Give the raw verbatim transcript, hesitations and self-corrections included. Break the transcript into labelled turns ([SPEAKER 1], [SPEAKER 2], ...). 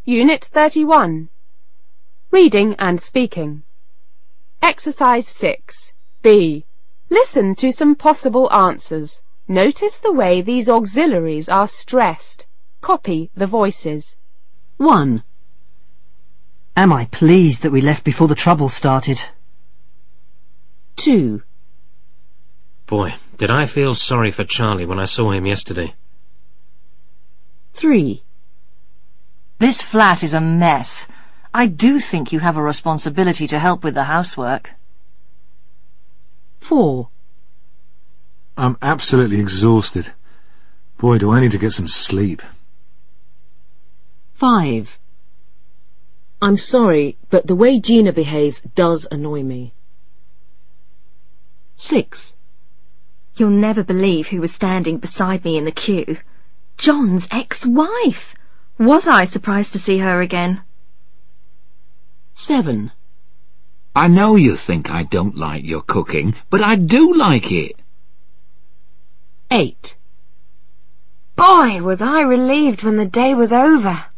[SPEAKER 1] Unit thirty-one. Reading and Speaking. Exercise six. B. Listen to some possible answers. Notice the way these auxiliaries are stressed. Copy the voices.
[SPEAKER 2] one. Am I pleased that we left before the trouble started? two.
[SPEAKER 3] Boy, did I feel sorry for Charlie when I saw him yesterday.
[SPEAKER 2] three. This flat is a mess. I do think you have a responsibility to help with the housework. four.
[SPEAKER 4] I'm absolutely exhausted. Boy, do I need to get some sleep.
[SPEAKER 2] five. I'm sorry, but the way Gina behaves does annoy me. six.
[SPEAKER 5] You'll never believe who was standing beside me in the queue. John's ex-wife. Was I surprised to see her again?
[SPEAKER 2] seven.
[SPEAKER 6] I know you think I don't like your cooking, but I do like it.
[SPEAKER 2] eight.
[SPEAKER 5] Boy, was I relieved when the day was over.